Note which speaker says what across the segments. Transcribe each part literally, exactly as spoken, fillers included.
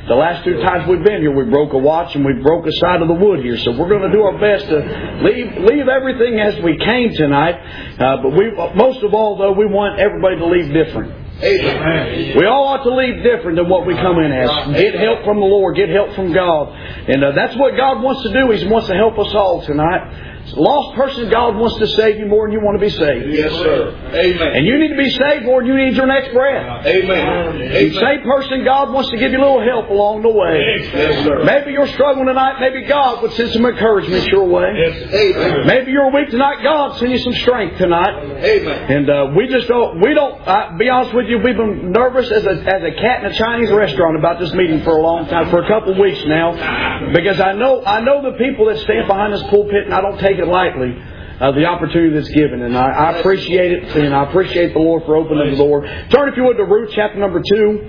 Speaker 1: The last two times we've been here, we broke a watch and we broke a side of the wood here. So we're going to do our best to leave leave everything as we came tonight. Uh, but we, most of all, though, we want everybody to leave different. Amen. We all ought to leave different than what we come in as. Get help from the Lord. Get help from God. And uh, that's what God wants to do. He wants to help us all tonight. A lost person, God wants to save you more than you want to be saved.
Speaker 2: Yes, sir. Amen.
Speaker 1: And you need to be saved more than you need your next breath.
Speaker 2: Amen.
Speaker 1: A saved person, God wants to give you a little help along the way.
Speaker 2: Yes, sir.
Speaker 1: Maybe you're struggling tonight. Maybe God would send some encouragement your way.
Speaker 2: Yes. Amen.
Speaker 1: Maybe you're weak tonight. God send you some strength tonight.
Speaker 2: Amen.
Speaker 1: And uh, we just don't. We don't. Uh, be honest with you, we've been nervous as a as a cat in a Chinese restaurant about this meeting for a long time, for a couple of weeks now, because I know I know the people that stand behind this pulpit, and I don't take it lightly. Uh, the opportunity that's given, and I, I appreciate it, and I appreciate the Lord for opening the door. Turn, if you would, to Ruth chapter number two,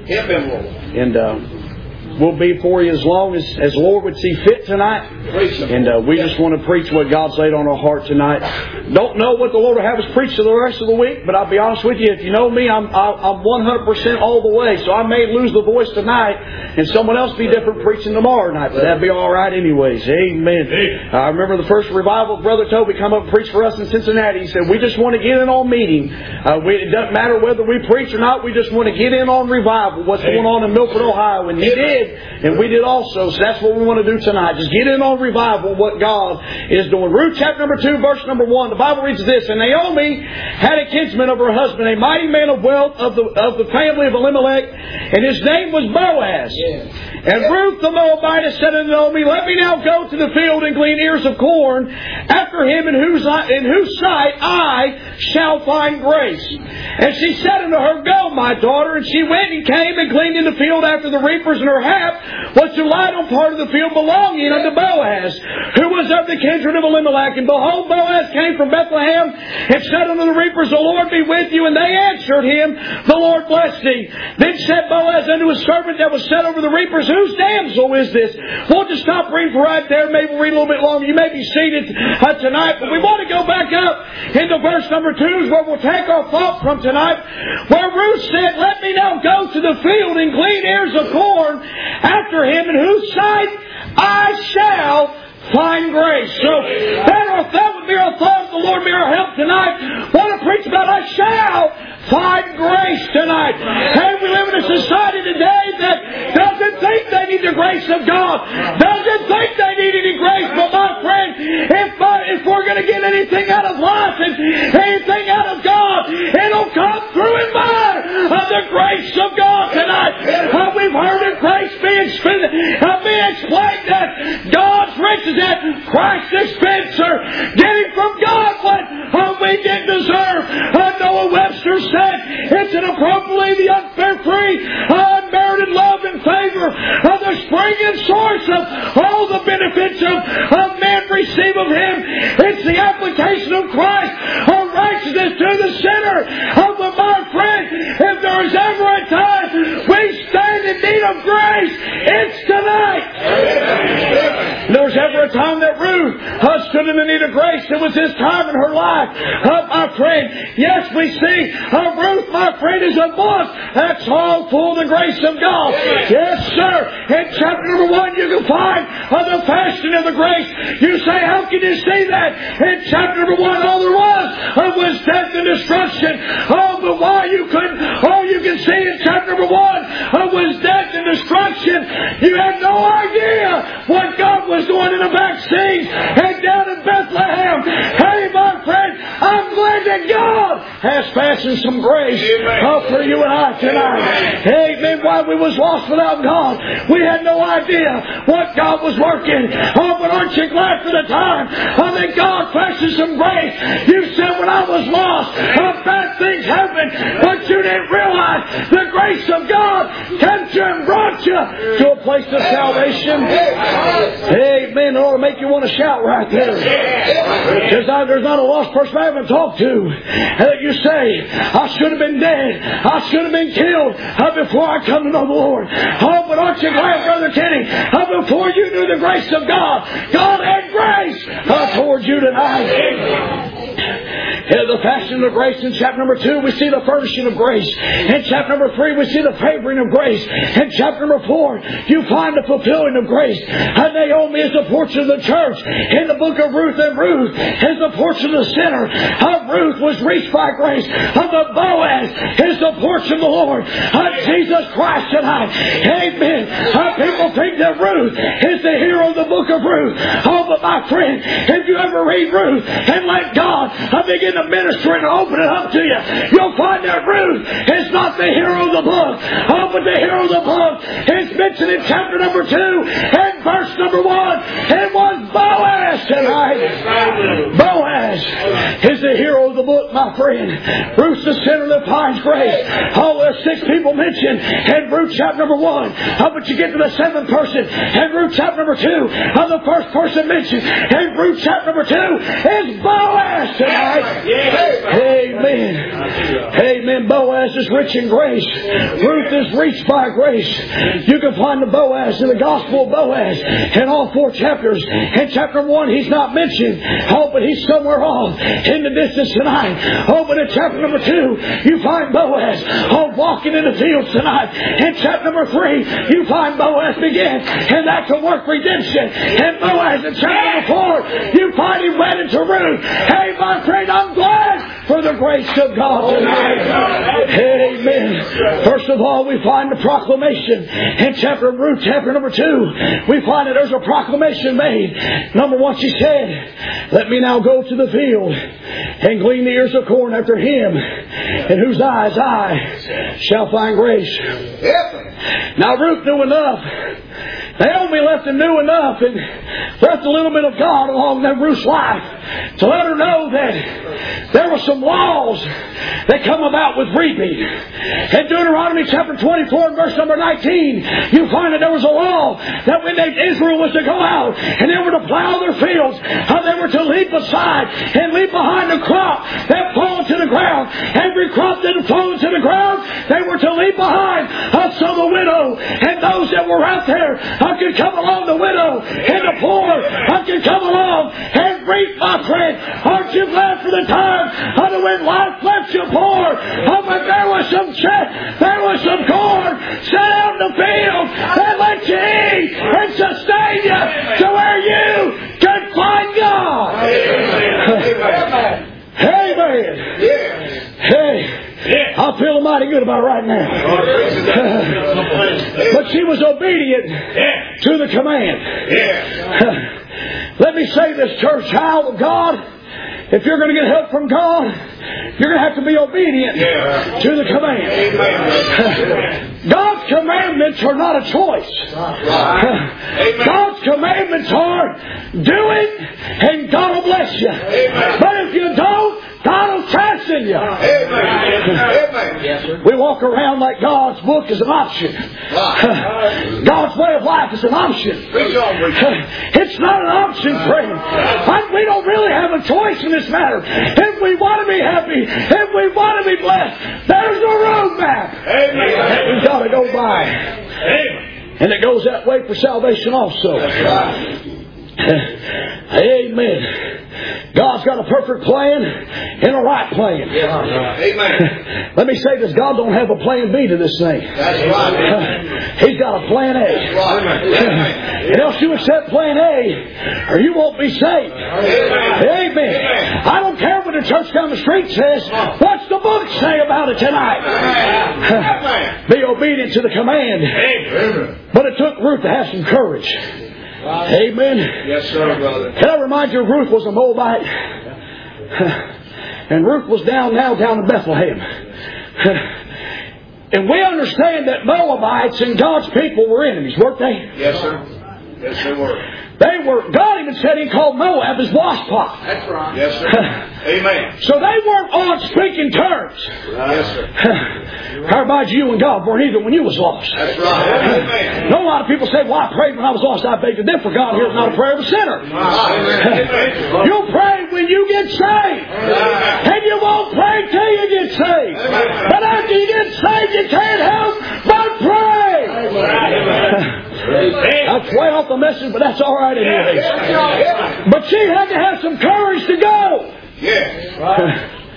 Speaker 1: and uh, we'll be for you as long as as the Lord would see fit tonight. And uh, we just want to preach what God's laid on our heart tonight. Don't know what the Lord will have us preach for the rest of the week, but I'll be honest with you, if you know me, I'm I'm one hundred percent all the way. So I may lose the voice tonight, and someone else be different preaching tomorrow night, but that'd be all right anyways. Amen. I remember the first revival, Brother Toby come up and preached for us in Cincinnati. He said, we just want to get in on meeting. Uh, we, it doesn't matter whether we preach or not. We just want to get in on revival. What's going on in Milford, Ohio? And he did, and we did also. So that's what we want to do tonight. Just get in on revival, what God is doing. Ruth chapter number two, verse number one. The Bible reads this: And Naomi had a kinsman of her husband, a mighty man of wealth of the of the family of Elimelech, and his name was Boaz. Yes. And yes. Ruth the Moabitess said unto Naomi, Let me now go to the field and glean ears of corn after him in whose in whose sight I shall find grace. And she said unto her, Go, my daughter. And she went and came and gleaned in the field after the reapers, and her hap was to lie on part of the field belonging unto Boaz, who was of the kindred of Elimelech. And behold, Boaz came from Bethlehem and said unto the reapers, The Lord be with you. And they answered him, The Lord bless thee. Then said Boaz unto his servant that was set over the reapers, Whose damsel is this? We'll just stop reading for right there. Maybe we'll read a little bit longer. You may be seated uh, tonight, but we want to go back up into verse number two, is where we'll take our thought from tonight, where Ruth said, Let me now go to the field and glean ears of corn after him, in whose sight I shall find grace. So that, that would be our thought. The Lord be our help tonight. Want to preach about I shall find grace tonight. Hey, we live in a society today that doesn't think they need the grace of God. Doesn't think they need any grace. But my friend, if, uh, if we're going to get anything out of life and anything out of God, it'll come through and by uh, the grace of God tonight. Uh, we've heard of grace being, uh, being explained that God's riches at Christ's expense are getting from God what uh, we didn't deserve. Uh, Noah Webster said, It's an appropriately the unfair free, unmerited love and favor of the spring and source of all the benefits of, of men receive of Him. It's the application of Christ, of righteousness to the sinner. Oh, but my friend, if there is ever a time we stand in need of grace, it's tonight. There was ever a time that Ruth uh, stood in the need of grace. It was this time in her life. Uh, my friend, yes, we see uh, Ruth, my friend, is a book that's all full of the grace of God. Yes, sir. In chapter number one, you can find uh, the fashion of the grace. You say, how can you see that? In chapter number one, all there was uh, was death and destruction. Oh, but why you couldn't, all you can see in chapter number one uh, was death and destruction. You had no idea what God was doing in the back scenes and down in Bethlehem. Hey, my friend, I'm glad that God has fashioned some grace uh, for you and I tonight. Amen. While we was lost without God, we had no idea what God was working. Oh, but aren't you glad for the time uh, that God fashioned some grace? You said when I was lost, uh, bad things happened, but you didn't realize the grace of God kept you and brought you to a place of salvation. Amen. It ought to make you want to shout right there. Because there's not a lost person I haven't talked to that you say, I should have been dead. I should have been killed uh, before I come to know the Lord. Oh, but aren't you glad, Brother Kenny, uh, before you knew the grace of God, God had grace uh, towards you tonight. In the fashioning of grace in chapter number two, we see the furnishing of grace. In chapter number three, we see the favoring of grace. In chapter number four, you find the fulfilling of grace. And Naomi is the portion of the church. In the book of Ruth, and Ruth is the portion of the sinner. Of Ruth was reached by grace. Of the Boaz is the portion of the Lord. Of Jesus Christ tonight. Amen. Our people think that Ruth is the hero of the book of Ruth. Oh, but my friend, if you ever read Ruth and let God begin to minister and open it up to you, you'll find that Ruth is not the hero of the book. Oh, but the hero of the book is mentioned in chapter number two and verse number one. It was Boaz tonight. Boaz is the hero of the book, my friend. Ruth's the sinner that finds grace. Oh, there's six people mentioned in Ruth chapter number one. Oh, but you get to the seventh person in Ruth chapter number two. Oh, the first person mentioned in Ruth chapter number two is Boaz tonight. Amen. Amen. Boaz is rich in grace. Ruth is reached by grace. You can find the Boaz in the Gospel of Boaz in all four chapters. In chapter one, he's not mentioned. Oh, but he's somewhere off in the distance tonight. Oh, but in chapter number two, you find Boaz oh, walking in the fields tonight. In chapter number three, you find Boaz begin and that's to work redemption. And Boaz in chapter number four, you find him wedded to Ruth. Hey, my friend, I'm glad for the grace of God tonight. Amen. First of all, we find the proclamation in chapter of Ruth, chapter number two. We find that there's a proclamation made. Number one, she said, let me now go to the field and glean the ears of corn after him in whose eyes I shall find grace. Now Ruth knew enough. Naomi left and knew enough and left a little bit of God along that Ruth's life to let her know that there were some laws that come about with reaping. In Deuteronomy chapter twenty-four and verse number nineteen, you find that there was a law that when they, Israel was to go out and they were to plow their fields, how they were to leap aside and leap behind the crop that fall to the ground. Every crop that fall to the ground, they were to leap behind. Uh, so the widow and those that were out there uh, could come along, the widow and the poor uh, could come along and reap, my friend. Aren't you glad for the time uh, when life left you poor? Uh, but there was some check, there was some corn set out in the field that let you eat and sustain you to where you can find God. Amen. Amen. Hey. I feel mighty good about it right now. But she was obedient to the command. Let me say this, church, child of God. If you're going to get help from God, you're going to have to be obedient yeah. to the command. Amen. God's commandments are not a choice. Right. God's commandments are do it and God will bless you. Amen. But if you don't, God will chasten you. Amen. We walk around like God's book is an option. Right. God's way of life is an option. It's not an option, friend. We don't really have a choice in this matter. If we want to be happy, if we want to be blessed, there's a roadmap that we've got to go by. And it goes that way for salvation also. Amen. God's got a perfect plan and a right plan. Amen. Let me say this. God don't have a plan B to this thing. That's right. He's got a plan A. That's right. And else you accept plan A or you won't be saved. Amen. Amen. I don't care what the church down the street says. What's the book say about it tonight? Amen. Be obedient to the command. Amen. But it took Ruth to have some courage. Amen. Yes, sir, brother. Can I remind you, Ruth was a Moabite, and Ruth was down now down in Bethlehem. And we understand that Moabites and God's people were enemies, weren't they? Yes, sir. Yes, they were. They were. God even said He called Moab his washpot. That's right. Yes, sir. Amen. So they weren't on speaking terms. Yes, sir. How about you and God weren't either when you was lost? That's right. Amen. No, a lot of people say, "Well, I prayed when I was lost. I begged to differ. God hears not a prayer of a sinner." Right. You'll pray when you get saved, right. And you won't pray till you get saved. Amen. But after you get saved, you can't help but pray. Amen. That's way off the message, but that's all right anyway. But she had to have some courage to go. Yes. Right.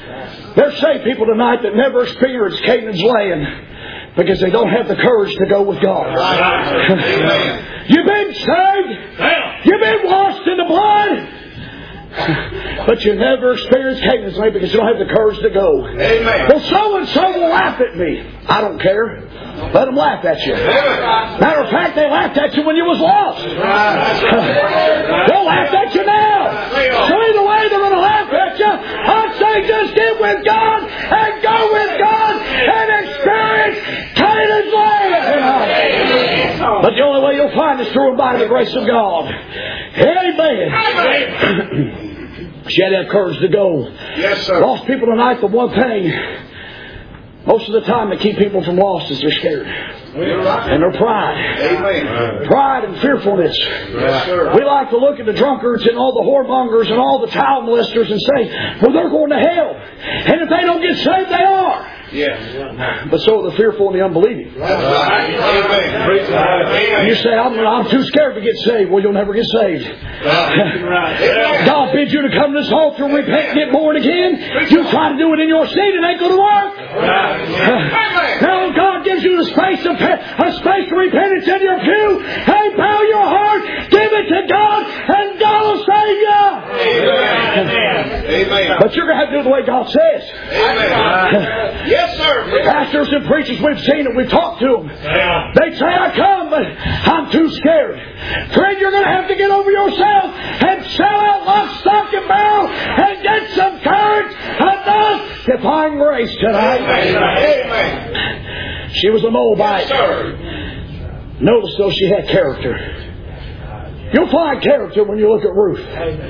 Speaker 1: There's saved people tonight that never experienced Canaan's land because they don't have the courage to go with God. You've been saved. You've been washed in the blood. But you never experienced Canaan's land because you don't have the courage to go.
Speaker 2: Amen.
Speaker 1: Well, so and so will laugh at me. I don't care. Let them laugh at you. Matter of fact, they laughed at you when you was lost. They'll laugh at you now. So either way, they're going to laugh at you. I say just get with God and go with God and experience Canaan's land. But the only way you'll find is through and by the grace of God. Amen. She had that courage to go.
Speaker 2: Yes, sir.
Speaker 1: Lost people tonight, the one thing, most of the time they keep people from lost is they're scared. And their pride.
Speaker 2: Amen.
Speaker 1: Pride and fearfulness.
Speaker 2: Yes, sir.
Speaker 1: We like to look at the drunkards and all the whoremongers and all the child molesters and say, well, they're going to hell. And if they don't get saved, they are.
Speaker 2: Yes.
Speaker 1: But so are the fearful and the unbelieving.
Speaker 2: That's right. Amen.
Speaker 1: You say, I'm, I'm too scared to get saved. Well, you'll never get saved. God bids you to come to this altar and repent and get born again. You try to do it in your seat, it ain't going to work. Now God gives you the space of a space to repentance in your pew. Hey, bow your heart, give it to God, and God will save you.
Speaker 2: Amen.
Speaker 1: But you're going to have to do it the way God says.
Speaker 2: Amen. Yes, sir.
Speaker 1: Pastors and preachers, we've seen it, we've talked to them. They say, I come, but I'm too scared. Friend, you're going to have to get over yourself and sell out lock, stock, and barrel and get some courage enough to find grace tonight.
Speaker 2: Amen.
Speaker 1: She was a Moabite.
Speaker 2: Yes, sir.
Speaker 1: Notice, though, she had character. You'll find character when you look at Ruth.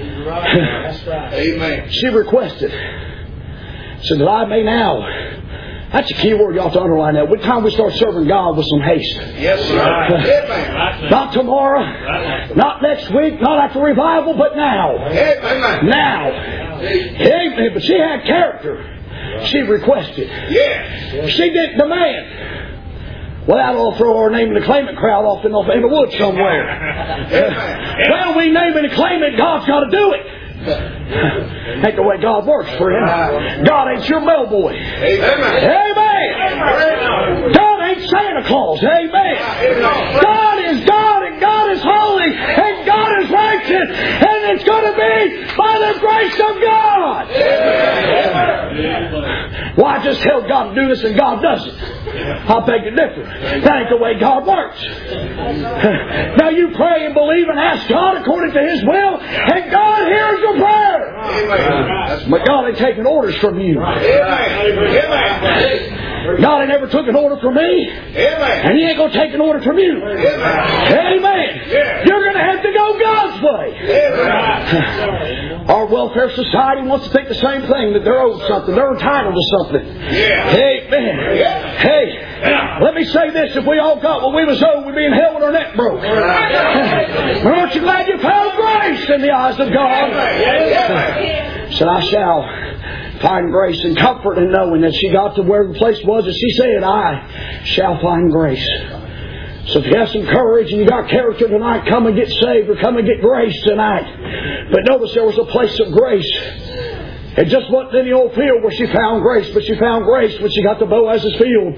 Speaker 2: Amen.
Speaker 1: She requested, so that I may now. That's a key word you ought to underline that. What time we start serving God with some haste.
Speaker 2: Yes, sir. Amen.
Speaker 1: Not tomorrow, not next week, not after revival, but now.
Speaker 2: Amen.
Speaker 1: Now. Amen. But she had character. She requested.
Speaker 2: Yes.
Speaker 1: She didn't demand. Well, that'll throw our name in the claimant crowd off in the, in the woods somewhere. Well, we name it and claim it, God's got to do it. Ain't the way God works, friend. God ain't your bellboy.
Speaker 2: Amen.
Speaker 1: Amen. God ain't Santa Claus. Amen. God is God, and God is holy, and God is righteous, and it's going to be by the grace of God. Why well, just tell God to do this and God does it? I beg to differ. That ain't the way God works. Now you pray and believe and ask God according to His will, and God hears your prayer.
Speaker 2: Amen.
Speaker 1: But God ain't taking orders from you. God ain't never took an order from me. And He ain't going to take an order from you. Amen. You're going to have to go God's way. Our welfare society wants to think the same thing, that they're owed something. They're entitled to something. Amen. Hey, let me say this. If we all got what we was owed, we'd be in hell with our neck broke. But aren't you glad you found grace in the eyes of God? Said, I shall find grace and comfort in knowing that she got to where the place was, and she said, I shall find grace. So if you have some courage and you got character tonight, come and get saved or come and get grace tonight. But notice there was a place of grace. It just wasn't any old field where she found grace, but she found grace when she got to Boaz's field.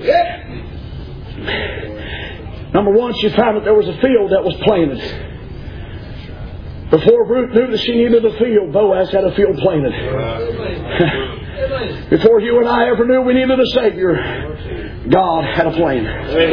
Speaker 1: Number one, she found that there was a field that was planted. Before Ruth knew that she needed a field, Boaz had a field planted. Before you and I ever knew we needed a Savior, God had a plan.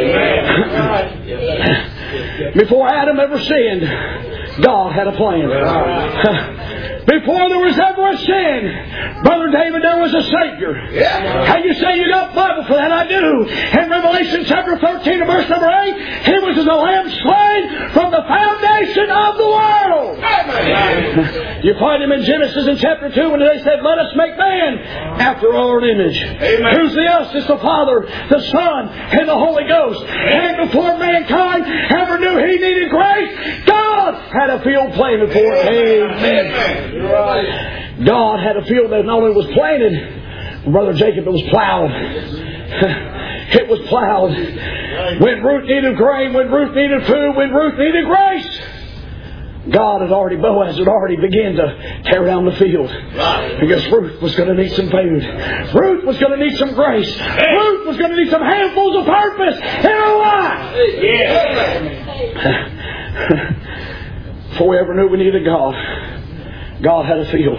Speaker 1: Before Adam ever sinned, God had a plan. Before there was ever a sin, Brother David, there was a Savior. Yeah. And you say you got Bible for that? I do. In Revelation chapter thirteen and verse number eight, He was as a lamb slain from the foundation of the world. Amen. You find Him in Genesis in chapter two when they said, let us make man after our image. Amen. Who's the us? It's the Father, the Son, and the Holy Ghost. And before mankind ever knew he needed grace, God had a field planted for it. Amen. Amen. Right. God had a field that not only was planted, Brother Jacob, it was plowed. It was plowed. When Ruth needed grain, when Ruth needed food, when Ruth needed grace, God had already, Boaz had already begun to tear down the field. Because Ruth was going to need some food. Ruth was going to need some grace. Ruth was going to need some handfuls of purpose in her life. Before we ever knew we needed God, God had a field.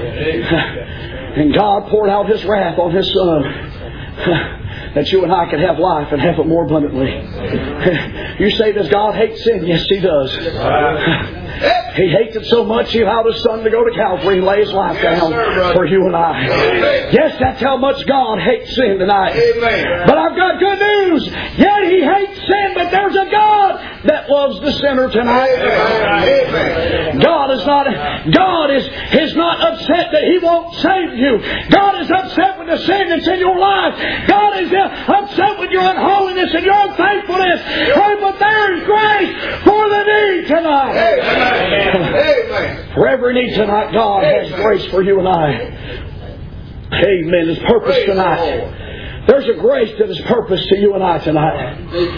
Speaker 1: And God poured out His wrath on His Son, that you and I could have life and have it more abundantly. You say, does God hate sin? Yes, He does. He hates it so much He allowed His Son to go to Calvary and lay His life down for you and I. Yes, that's how much God hates sin tonight. But I've got good news. Yet He hates sin, but there's a God that loves the sinner tonight. God is not God is, is not upset that He won't save you. God is upset with the sin that's in your life. God is upset with your unholiness and your unfaithfulness. But there is grace for the need tonight.
Speaker 2: Amen.
Speaker 1: For every need tonight, God has grace for you and I. Amen. His purpose tonight. There's a grace that is purpose to you and I tonight.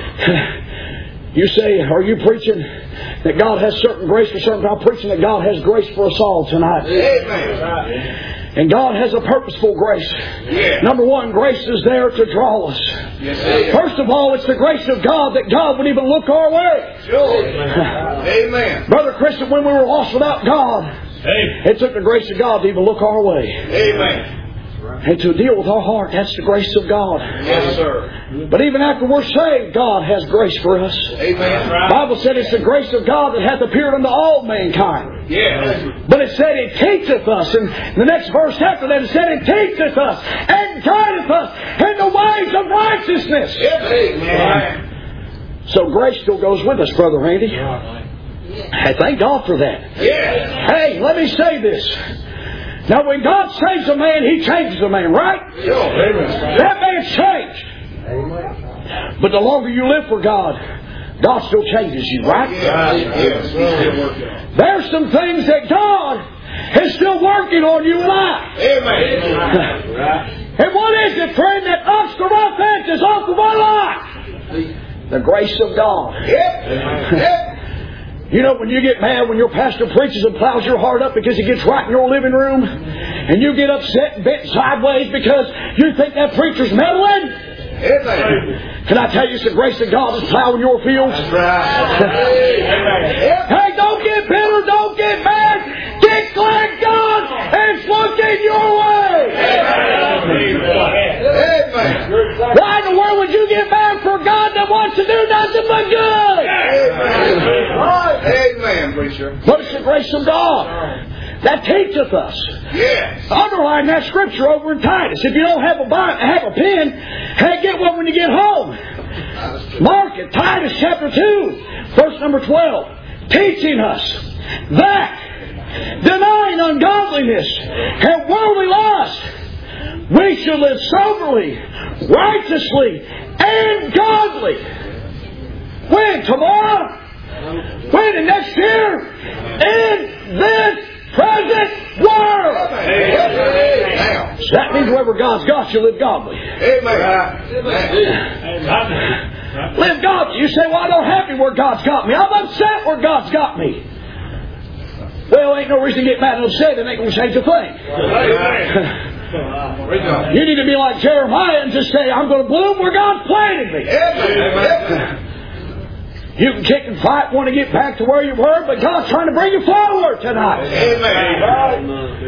Speaker 1: You say, are you preaching that God has certain grace for certain? I'm preaching that God has grace for us all tonight.
Speaker 2: Amen.
Speaker 1: And God has a purposeful grace.
Speaker 2: Yeah.
Speaker 1: Number one, grace is there to draw us.
Speaker 2: Yes,
Speaker 1: First of all, it's the grace of God that God would even look our way.
Speaker 2: Sure. Amen.
Speaker 1: Brother Christian, when we were lost without God, Amen. It took the grace of God to even look our way.
Speaker 2: Amen.
Speaker 1: And to deal with our heart, that's the grace of God.
Speaker 2: Yes, sir.
Speaker 1: But even after we're saved, God has grace for us.
Speaker 2: Amen.
Speaker 1: The Bible said it's the grace of God that hath appeared unto all mankind.
Speaker 2: Yes.
Speaker 1: But it said it teacheth us. And the next verse after that, it said it teacheth us and guideth us in the ways of righteousness.
Speaker 2: Yes. Amen.
Speaker 1: So grace still goes with us, Brother Randy. Hey, thank God for that.
Speaker 2: Yes.
Speaker 1: Hey, let me say this. Now, when God saves a man, He changes a man, right?
Speaker 2: Sure.
Speaker 1: That man's changed.
Speaker 2: Amen.
Speaker 1: But the longer you live for God, God still changes you, right?
Speaker 2: Yes.
Speaker 1: There's some things that God is still working on you and I.
Speaker 2: Amen.
Speaker 1: And what is it, friend, that knocks the rough edges off of our life? The grace of God.
Speaker 2: Yep. Yep.
Speaker 1: You know, when you get mad when your pastor preaches and plows your heart up because he gets right in your living room, and you get upset and bent sideways because you think that preacher's meddling?
Speaker 2: Amen.
Speaker 1: Can I tell you, it's the grace of God that's plowing your fields?
Speaker 2: That's right.
Speaker 1: Hey, don't get bitter, don't get mad. Get glad God is looking your way.
Speaker 2: Amen.
Speaker 1: Why in the world would you get mad for God that wants to do nothing but good?
Speaker 2: Amen, preacher.
Speaker 1: But it's the grace of God that teacheth us.
Speaker 2: Yes.
Speaker 1: Underline that scripture over in Titus. If you don't have a Bible, have a pen, hey, get one when you get home. Mark it. Titus chapter two, verse number twelve. Teaching us that, denying ungodliness and worldly lust, we should live soberly, righteously, and godly. When? Tomorrow? When? The next year? In this present world. So that means wherever God's got you, live godly.
Speaker 2: Amen.
Speaker 1: Live godly. You say, well, I don't happy where God's got me. I'm upset where God's got me. Well, ain't no reason to get mad and upset. It ain't going to change a thing. You need to be like Jeremiah and just say, I'm going to bloom where God's planted me.
Speaker 2: Amen.
Speaker 1: You can kick and fight, want to get back to where you were, but God's trying to bring you forward tonight.
Speaker 2: Amen.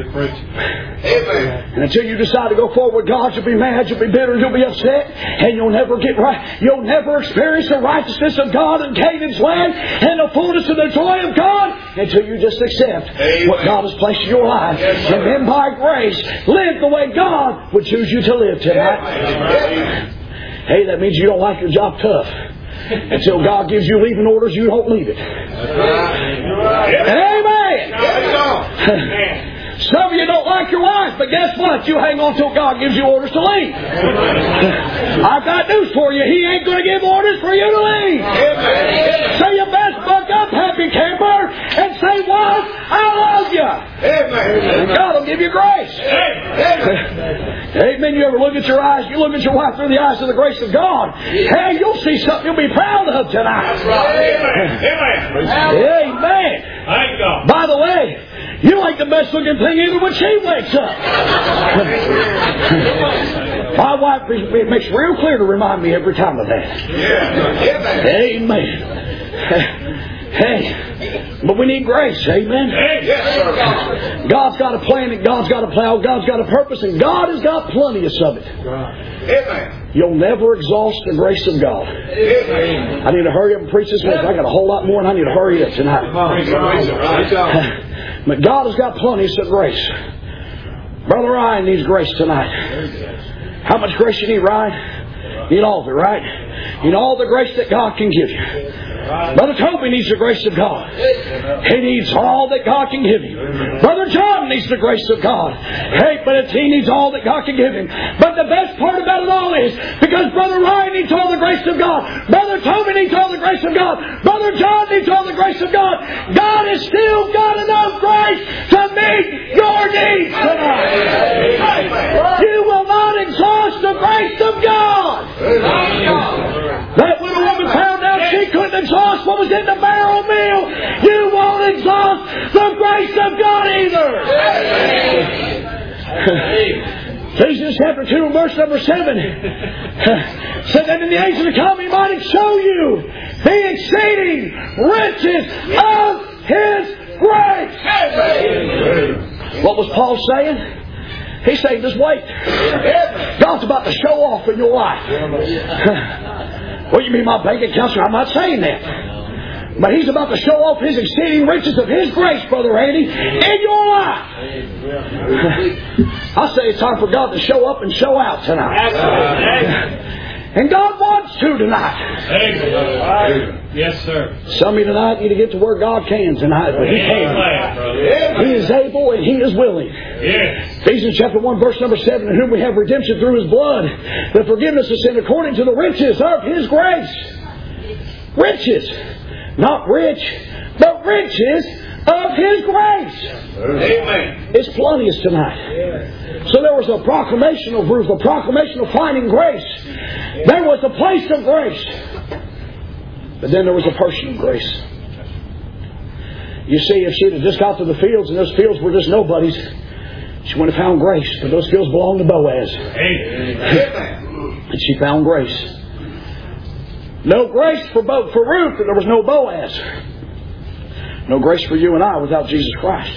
Speaker 1: And until you decide to go forward with God, you'll be mad, you'll be bitter, you'll be upset, and you'll never get right. You'll never experience the righteousness of God in Canaan's land and the fullness of the joy of God until you just accept Amen. What God has placed in your life. Yes, and then by grace, live the way God would choose you to live tonight. Amen. Hey, that means you don't like your job tough. Until God gives you leaving orders, you don't leave it. Amen. Some of you don't like your wife, but guess what? You hang on till God gives you orders to leave. I've got news for you. He ain't going to give orders for you to leave. So you best buck up, happy camper, and say, wife, I love you. And God will give you grace. Amen. You ever look at your eyes? You look at your wife through the eyes of the grace of God. Hey, you'll see something you'll be proud of tonight. Amen. Amen. By the way, you ain't the best looking thing either when she wakes up. My wife makes real clear to remind me every time of that. Amen. Hey, but we need grace, amen? God's got a plan and God's got a plan, God's got a purpose, and God has got plenty of it. You'll never exhaust the grace of God. I need to hurry up and preach this message. I got a whole lot more and I need to hurry up tonight. But God has got plenty of grace. Brother Ryan needs grace tonight. How much grace you need, Ryan? You need all of it, right? You need all the grace that God can give you. Brother Toby needs the grace of God. He needs all that God can give him. Brother John needs the grace of God. Hey, but he needs all that God can give him. But the best part about it all is, because Brother Ryan needs all the grace of God, Brother Toby needs all the grace of God, Brother John needs all the grace of God, God has still got enough grace to meet your needs tonight. You will not exhaust the grace of God. That widow woman found out she couldn't exhaust what was in the barrel meal. You won't exhaust the grace of God either. Ephesians chapter two, verse number seven said that in the age to come He might show you the exceeding riches of His grace. What was Paul saying? He said, just wait. God's about to show off in your life. What do you mean my bank account? I'm not saying that. But He's about to show off His exceeding riches of His grace, Brother Randy, in your life. I say it's time for God to show up and show out tonight. And God wants to tonight.
Speaker 3: Yes, sir.
Speaker 1: Some of you tonight need to get to where God can tonight, but He can. He is able and He is willing.
Speaker 3: Yes.
Speaker 1: Ephesians chapter one, verse number seven, in whom we have redemption through His blood, the forgiveness of sin according to the riches of His grace. Riches. Not rich, but riches of His grace.
Speaker 2: Amen.
Speaker 1: It's plenteous tonight. So there was a proclamation of Ruth, a proclamation of finding grace. There was a place of grace. But then there was a person of grace. You see, if she'd have just got to the fields and those fields were just nobodies, she wouldn't have found grace. But those fields belonged to Boaz. And she found grace. No grace for Bo- for Ruth, and there was no Boaz. No grace for you and I without Jesus Christ.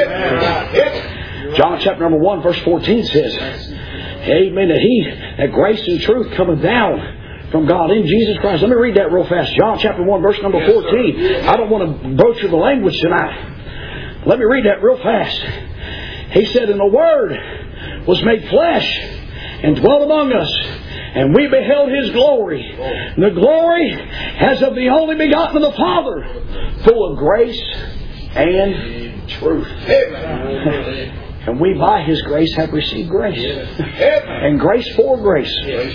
Speaker 1: John chapter number one, verse fourteen says, amen, that He, that grace and truth cometh down from God in Jesus Christ. Let me read that real fast. John chapter one, verse number fourteen. I don't want to butcher the language tonight. Let me read that real fast. He said, and the Word was made flesh and dwelt among us. And we beheld His glory. The glory as of the only begotten of the Father, full of grace and truth. And we by His grace have received grace. And grace for grace.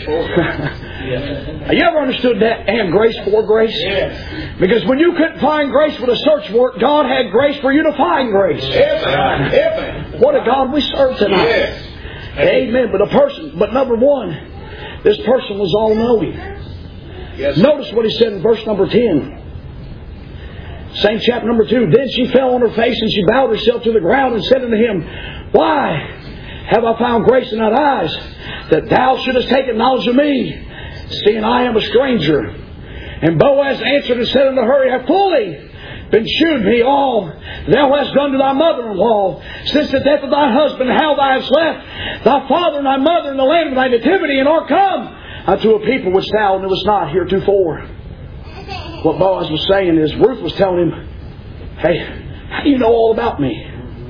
Speaker 1: Have you ever understood that? And grace for grace? Because when you couldn't find grace with a search warrant, God had grace for you to find grace. What a God we serve tonight. Amen. But a person, but number one, this person was all-knowing. Yes. Notice what he said in verse number ten. Same chapter number two. Then she fell on her face and she bowed herself to the ground and said unto him, why have I found grace in thine eyes, that thou shouldest take knowledge of me, seeing I am a stranger? And Boaz answered and said unto her, have fully been shewed me all thou hast done to thy mother-in-law, since the death of thy husband, how thou hast left thy father and thy mother in the land of thy nativity, and art come unto a people which thou knewest not heretofore. What Boaz was saying is, Ruth was telling him, hey, how do you know all about me?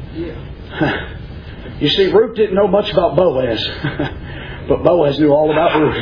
Speaker 1: You see, Ruth didn't know much about Boaz, but Boaz knew all about Ruth.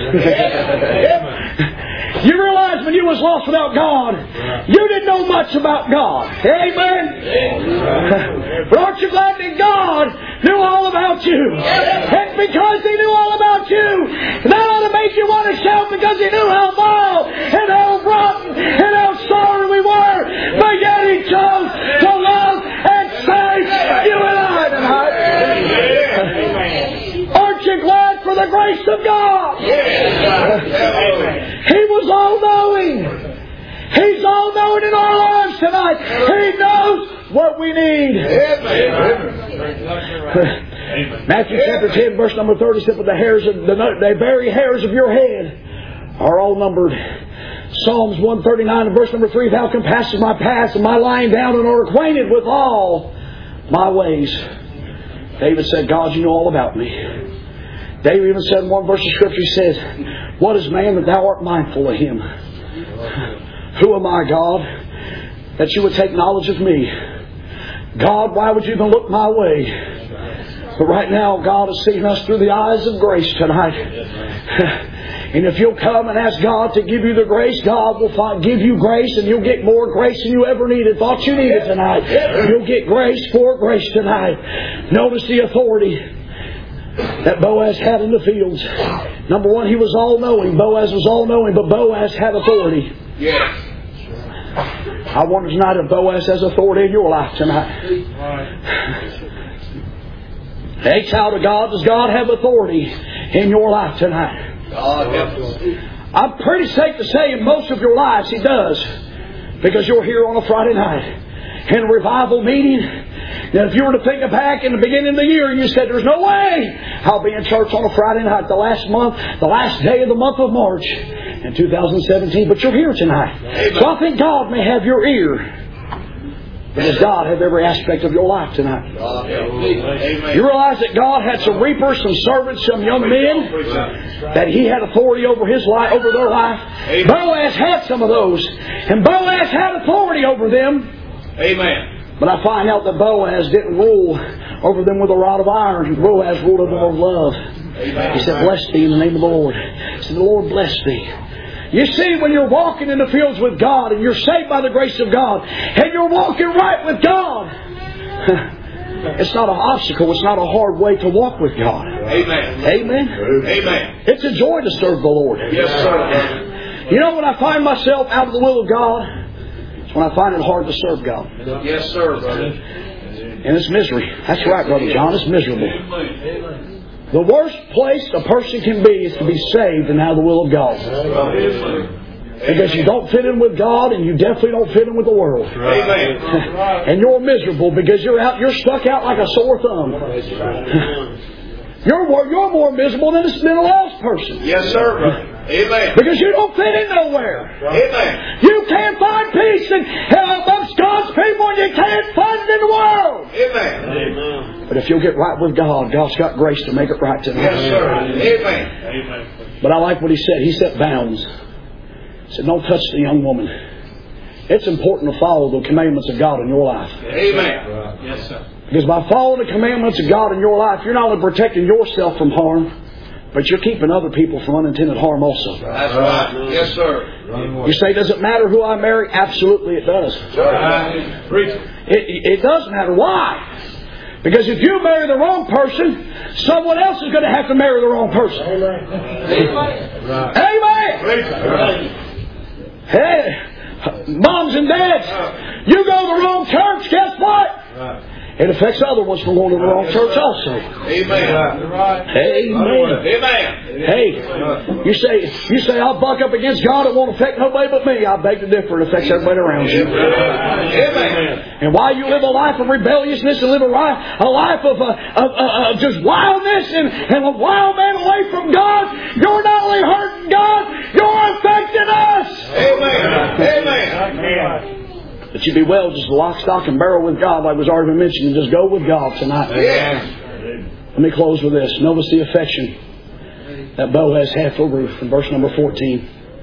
Speaker 1: You realize when you was lost without God, you didn't know much about God. Amen? But aren't you glad that God knew all about you? And because He knew all about you, that ought to make you want to shout, because He knew how vile and how rotten and how sorry we were. But yet He chose to love and save you and I tonight. Aren't you glad for the grace of God? He was all-knowing. He's all-knowing in our lives tonight. He knows what we need.
Speaker 2: Amen.
Speaker 1: Matthew chapter ten, verse number thirty said, "But the hairs of the, the very hairs of your head are all numbered." Psalms one thirty-nine and verse number three, "Thou compassest my paths and my lying down, and art acquainted with all my ways." David said, "God, you know all about me." David even said in one verse of Scripture, he says, "What is man that thou art mindful of him? Who am I, God, that you would take knowledge of me? God, why would you even look my way?" But right now, God is seeing us through the eyes of grace tonight. And if you'll come and ask God to give you the grace, God will find, give you grace, and you'll get more grace than you ever needed, thought you needed tonight. You'll get grace for grace tonight. Notice the authority that Boaz had in the fields. Number one, he was all-knowing. Boaz was all-knowing, but Boaz had authority.
Speaker 2: Yes.
Speaker 1: I wonder tonight if Boaz has authority in your life tonight. Hey, child of God, does God have authority in your life tonight?
Speaker 2: God help us.
Speaker 1: I'm pretty safe to say in most of your lives He does. Because you're here on a Friday night in a revival meeting. Now, if you were to think back in the beginning of the year, you said, "There's no way I'll be in church on a Friday night, the last month, the last day of the month of March in two thousand seventeen." But you're here tonight. Amen. So I think God may have your ear. But does God have every aspect of your life tonight?
Speaker 2: Amen.
Speaker 1: You realize that God had some reapers, some servants, some young men that He had authority over his life, over their life. Amen. Boaz had some of those, and Boaz had authority over them.
Speaker 2: Amen.
Speaker 1: But I find out that Boaz didn't rule over them with a rod of iron. Boaz ruled over them with love. Amen. He said, "Bless thee in the name of the Lord." He said, "The Lord bless thee." You see, when you're walking in the fields with God and you're saved by the grace of God and you're walking right with God, it's not an obstacle. It's not a hard way to walk with God.
Speaker 2: Amen.
Speaker 1: Amen.
Speaker 2: Amen.
Speaker 1: It's a joy to serve the Lord.
Speaker 2: Yes, sir.
Speaker 1: You know, when I find myself out of the will of God, it's when I find it hard to serve God.
Speaker 2: Yes, sir, brother.
Speaker 1: And it's misery. That's right, Brother John. It's miserable. The worst place a person can be is to be saved and out of the will of God. Because you don't fit in with God, and you definitely don't fit in with the world.
Speaker 2: Amen.
Speaker 1: And you're miserable because you're out. You're stuck out like a sore thumb. You're more, you're more miserable than a, than a lost person.
Speaker 2: Yes, sir, brother. Amen.
Speaker 1: Because you don't fit in nowhere.
Speaker 2: Amen.
Speaker 1: You can't find peace in, amongst God's people, and you can't find it in the world.
Speaker 2: Amen. Amen.
Speaker 1: But if you'll get right with God, God's got grace to make it right tonight.
Speaker 2: Yes, sir. Amen. Amen.
Speaker 1: But I like what He said. He set bounds. He said, "Don't touch the young woman." It's important to follow the commandments of God in your life.
Speaker 2: Amen. Yes, sir.
Speaker 1: Because by following the commandments of God in your life, you're not only protecting yourself from harm, but you're keeping other people from unintended harm also.
Speaker 2: That's right. Yes, sir.
Speaker 1: You say, "Does it matter who I marry?" Absolutely it does. It, it does matter. Why? Because if you marry the wrong person, someone else is going to have to marry the wrong person. Amen. Amen. Hey, moms and dads, you go to the wrong church, guess what? It affects other ones from going to the wrong church also.
Speaker 2: Amen.
Speaker 1: Amen.
Speaker 2: Amen.
Speaker 1: Hey, you say, you say, "I'll buck up against God. It won't affect nobody but me." I beg to differ. It affects everybody around you.
Speaker 2: Amen.
Speaker 1: And while you live a life of rebelliousness and live a life, a life of, uh, of, uh, of just wildness and, and a wild man away from God, you're not only hurting God, you're affecting us.
Speaker 2: Amen. Amen.
Speaker 1: That you be well just lock, stock, and barrel with God, like was already been mentioned, and just go with God tonight.
Speaker 2: Yes.
Speaker 1: Let me close with this. Notice the affection that Boaz had for Ruth in verse number fourteen.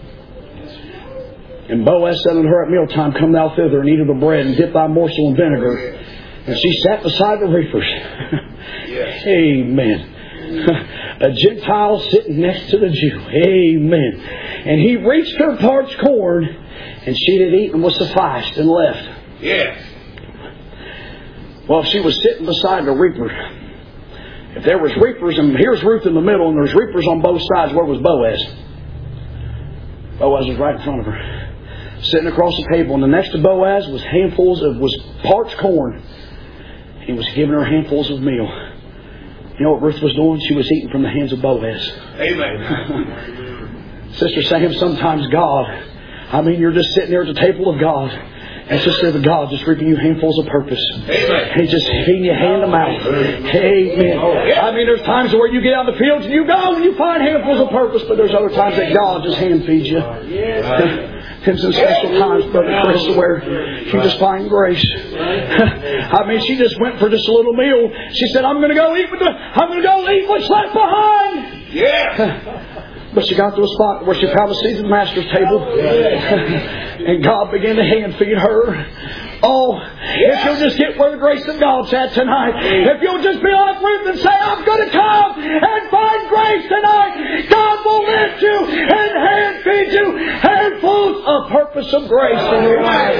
Speaker 1: "And Boaz said unto her at mealtime, Come thou thither and eat of the bread, and dip thy morsel in vinegar. And she sat beside the reapers."
Speaker 2: Yes.
Speaker 1: Amen. A Gentile sitting next to the Jew. Amen. "And he reached her parched corn, and she did eat and was sufficed and left."
Speaker 2: Yes.
Speaker 1: Well, if she was sitting beside the reaper, if there was reapers, and here's Ruth in the middle, and there's reapers on both sides, where was Boaz? Boaz was right in front of her, sitting across the table, and the next to Boaz was handfuls of was parched corn. He was giving her handfuls of meal. You know what Ruth was doing? She was eating from the hands of Boaz.
Speaker 2: Amen.
Speaker 1: Sister Sam, sometimes God, I mean, you're just sitting there at the table of God. And just say to God, just reaping you handfuls of purpose.
Speaker 2: Amen.
Speaker 1: He just feeding you hand them out. Amen. I mean, there's times where you get out in the fields and you go and you find handfuls of purpose, but there's other times that God just hand feeds you. There's some special times, Brother Chris, where you just find grace. I mean, she just went for just a little meal. She said, I'm going to go eat with the, I'm going to go eat what's left behind.
Speaker 2: Yeah.
Speaker 1: But she got to a spot where she found a seat at the Master's table. And God began to hand feed her. Oh, if you'll just get where the grace of God's at tonight. If you'll just be like Ruth and say, I'm going to come and find grace tonight. God will lift you and hand feed you handfuls of purpose of grace in your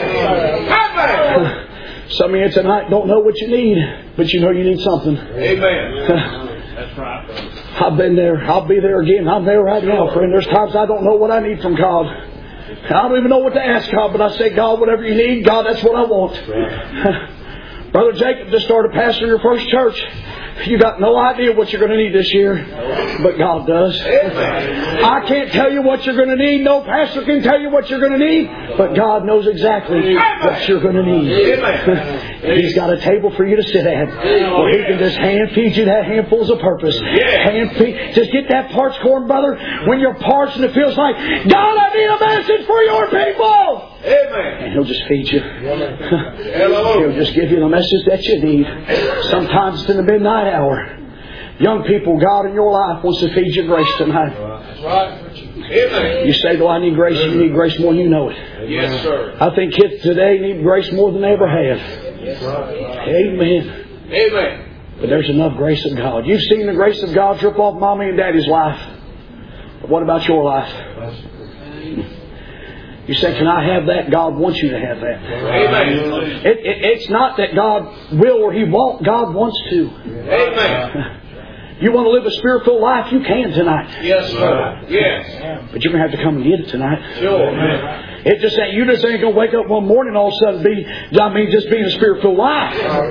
Speaker 1: life. Some of you tonight don't know what you need, but you know you need something.
Speaker 2: Amen.
Speaker 3: That's right.
Speaker 1: I've been there. I'll be there again. I'm there right now, friend. There's times I don't know what I need from God. I don't even know what to ask God, but I say, God, whatever you need, God, that's what I want. Right. Brother Jacob just started pastoring your first church. You got no idea what you're going to need this year, but God does. I can't tell you what you're going to need. No pastor can tell you what you're going to need, but God knows exactly what you're going to need. He's got a table for you to sit at where He can just hand feed you that handfuls of purpose. Hand feed. Just get that parched corn, brother. When you're parched and it feels like, God, I need a message for your people.
Speaker 2: Amen.
Speaker 1: And He'll just feed you.
Speaker 2: Hello.
Speaker 1: He'll just give you the message that you need. Sometimes it's in the midnight hour. Young people, God in your life wants to feed you grace tonight.
Speaker 2: That's right. Amen.
Speaker 1: You say, do I need grace? You need grace more than you know it.
Speaker 2: Yes, sir.
Speaker 1: I think kids today need grace more than they ever have. Amen.
Speaker 2: Amen.
Speaker 1: But there's enough grace of God. You've seen the grace of God drip off Mommy and Daddy's life. But what about your life? You say, can I have that? God wants you to have that.
Speaker 2: Amen.
Speaker 1: It, it, it's not that God will or He won't. God wants to.
Speaker 2: Amen.
Speaker 1: You want to live a spirit-filled life? You can tonight.
Speaker 2: Yes, sir. Yes.
Speaker 1: But you're going to have to come and get it tonight.
Speaker 2: Sure.
Speaker 1: It just ain't, you just ain't going to wake up one morning and all of a sudden be, I mean, just being a spirit-filled life.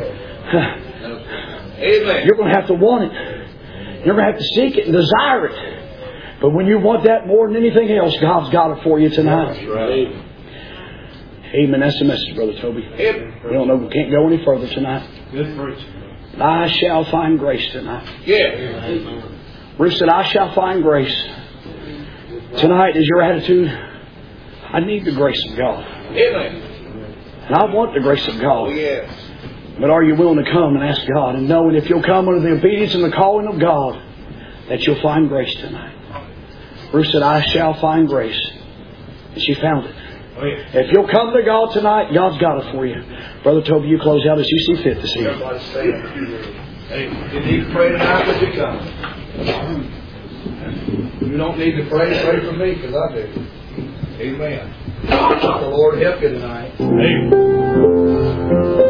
Speaker 2: Amen.
Speaker 1: You're going to have to want it. You're going to have to seek it and desire it. But when you want that more than anything else, God's got it for you tonight.
Speaker 2: Right.
Speaker 1: Amen. That's the message, Brother Toby.
Speaker 2: Amen.
Speaker 1: We don't know. We can't go any further tonight.
Speaker 3: Good preaching.
Speaker 1: I shall find grace tonight.
Speaker 2: Yes.
Speaker 1: Ruth said, I shall find grace. Tonight is your attitude. I need the grace of God.
Speaker 2: Amen.
Speaker 1: And I want the grace of
Speaker 2: Oh,
Speaker 1: God.
Speaker 2: yes.
Speaker 1: But are you willing to come and ask God? And knowing if you'll come under the obedience and the calling of God, that you'll find grace tonight. Ruth said, I shall find grace. And she found it.
Speaker 3: Oh, yeah.
Speaker 1: If you'll come to God tonight, God's got it for you. Brother Toby, you close out as you see fit this evening.
Speaker 2: Everybody stand. Hey, you need to pray tonight when you come. You don't need to pray. Pray for me because I do. Amen. The Lord help you tonight.
Speaker 3: Hey.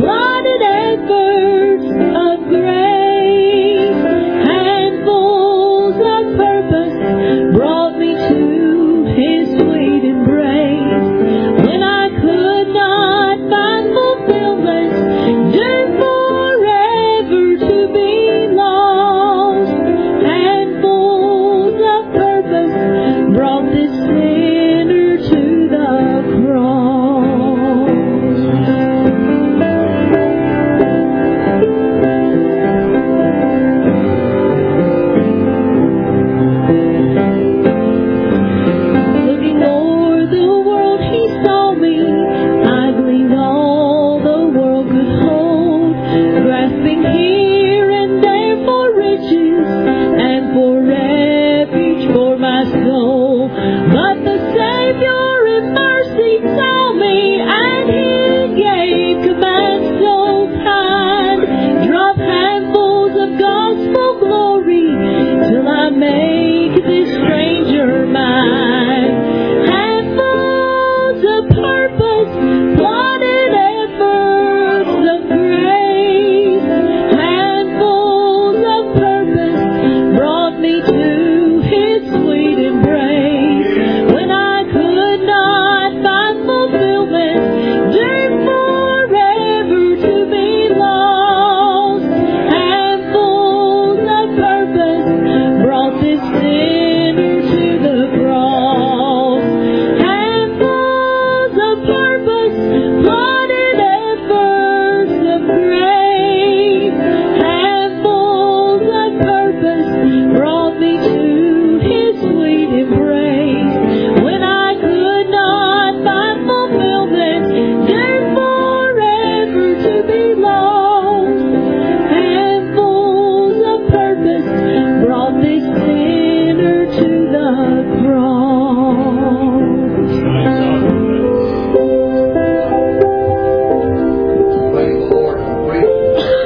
Speaker 4: Handfuls looking for refuge for my soul. But the Savior in mercy saw me, and He gave commands so kind. Drop handfuls of gospel glory till I made